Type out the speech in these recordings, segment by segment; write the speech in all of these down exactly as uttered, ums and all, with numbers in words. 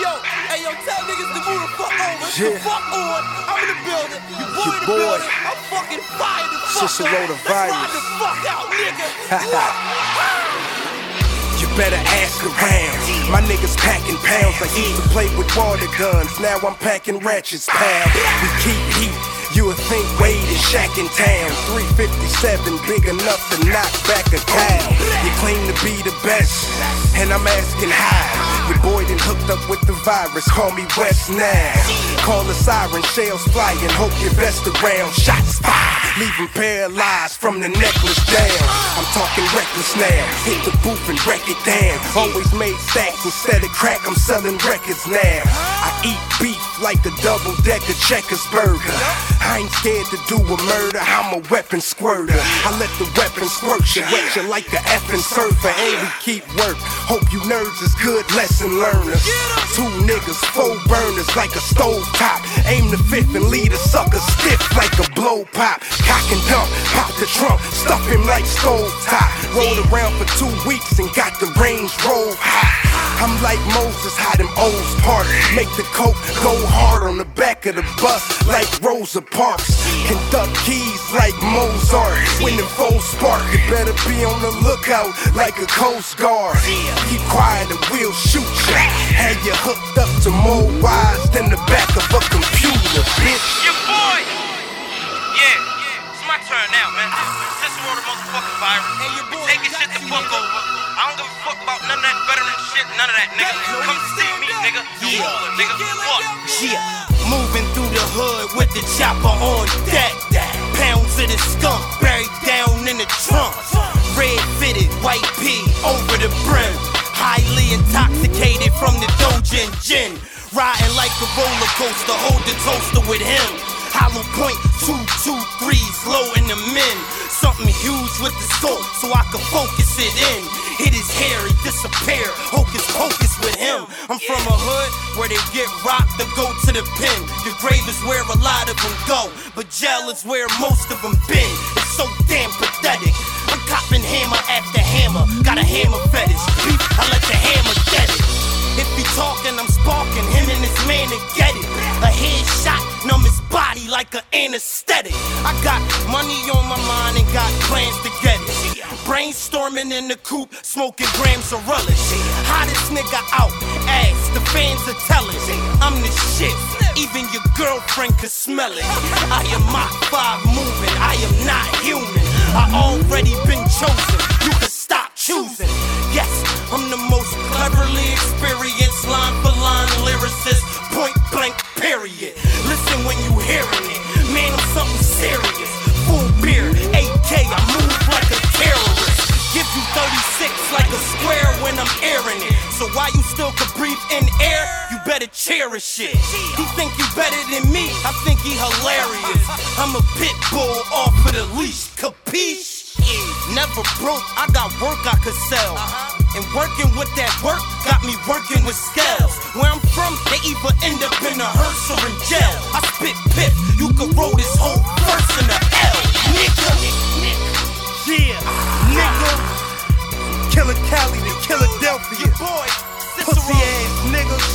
yo, hey yo, tell niggas to move the fuck over. Yeah. The fuck on. I'm in the building. You boy Your in the boy. building. I'm fucking fired the fuck Cicero up. the Let's virus. ride the fuck out, nigga. You better ask around. My niggas packing pounds. I used to play with water guns. Now I'm packing ratchets, pal. We keep heat. You would think Wade and Shaq in town. three fifty-seven, big enough to knock back a cow. You claim to be the best, and I'm asking how. Your boy done hooked up with the virus, call me West now. Call the siren, shells flying, hope your best around. Shots fired, leave them paralyzed from the necklace down. I'm talking reckless now, hit the booth and wreck it down. Always made stacks instead of crack, I'm selling records now. I eat beef like a double-decker Checkers burger. I ain't scared to do a murder, I'm a weapon squirter. I let the weapon squirt you, wet you like a effing surfer. And we keep work, hope you nerds is good lesson learners. Two niggas, four burners like a stove top. Aim the fifth and lead a sucker stiff like a blow pop. Cock and dump, pop the trunk, stuff him like stove top. Rolled around for two weeks and got the range roll hot. I'm like Moses, how them O's part. Make the coke go hard on the back of the bus like Rosa Parks. Conduct keys like Mozart. When them foes spark, you better be on the lookout like a Coast Guard. Keep quiet and we'll shoot ya. Had you hooked up to more wires than the back of a computer, bitch. Your boy! Yeah, it's my turn now, man. Cicero the motherfucking virus. We taking shit the fuck over. I don't give a fuck about none of that veteran shit, none of that, nigga. Come see me, nigga. You ruler, nigga. What? Yeah, moving through the hood with the chopper on deck. Pounds of the skunk buried down in the trunk. Red fitted, white pea over the brim. Highly intoxicated from the Doja and gin. Riding like a roller coaster, hold the toaster with him. Hollow point, two, two, threes, low in the min. Something huge with the scope so I can focus it in. Hit his hair, he disappear, hocus pocus with him. I'm from a hood where they get rocked to go to the pen. The grave is where a lot of them go, but jail is where most of them been. It's so damn pathetic. I'm copping hammer after hammer, got a hammer fetish. Beef, I let the hammer get it. If he talking, I'm sparking him and his man to get it. A headshot, numb his body like an anesthetic. I got money on my mind and got plans to get it. Brainstorming in the coupe, smoking grams of relish. Hottest nigga out, ass, the fans are telling. I'm the shit, even your girlfriend could smell it. I am Mach five moving, I am not human. I already been chosen, you can stop choosing. Yes, I'm the most cleverly experienced line for line lyricist, point blank period. Listen when you hearing it, man, I'm something serious. Full beer, A K, I move like a terrorist. Give you thirty-six like a square when I'm airing it. So while you still can breathe in air, you better cherish it. He think you better than me, I think he hilarious. I'm a pit bull off of the leash, capiche? Never broke, I got work I could sell. And working with that work got me working with scales. Where I'm from, they either end up in a hearse or in jail. I spit pip, you could roll this whole verse in the L. Nigga, yeah, nigga. Killer Cali to Philadelphia. Your boy, Pussy ass niggas.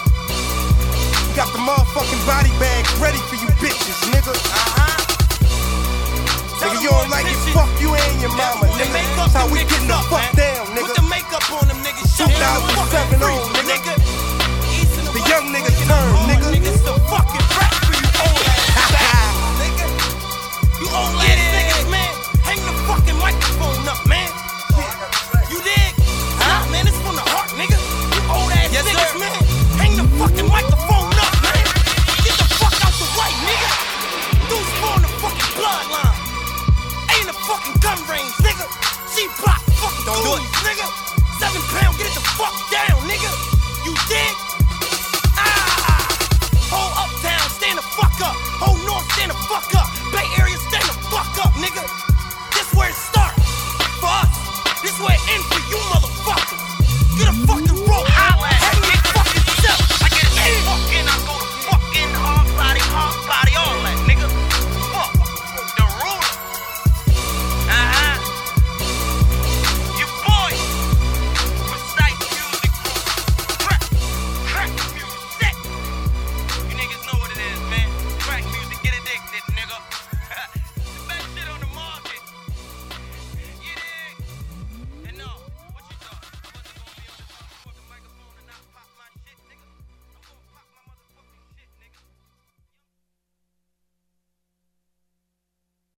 Got the motherfucking body bags ready for you bitches, nigga. Uh-huh. Nigga, you don't like it, fuck you and your mama, nigga. That's how we getting the fuck down, nigga. Put the makeup on them niggas. two thousand seven on, nigga. The young niggas turn, nigga. Niggas the fucking rap for you old ass nigga. You old ass niggas, man. Hang the fucking microphone up, man. You dig? Huh? Man, it's from the heart, nigga. You old ass yes, niggas, sir. Man. Hang the fucking microphone up, man. Get the fuck out the way, nigga. Dudes born the fucking bloodline. Ain't a fucking gun range, nigga. G-block, fucking dudes, nigga. Seven pound, get it the fuck down.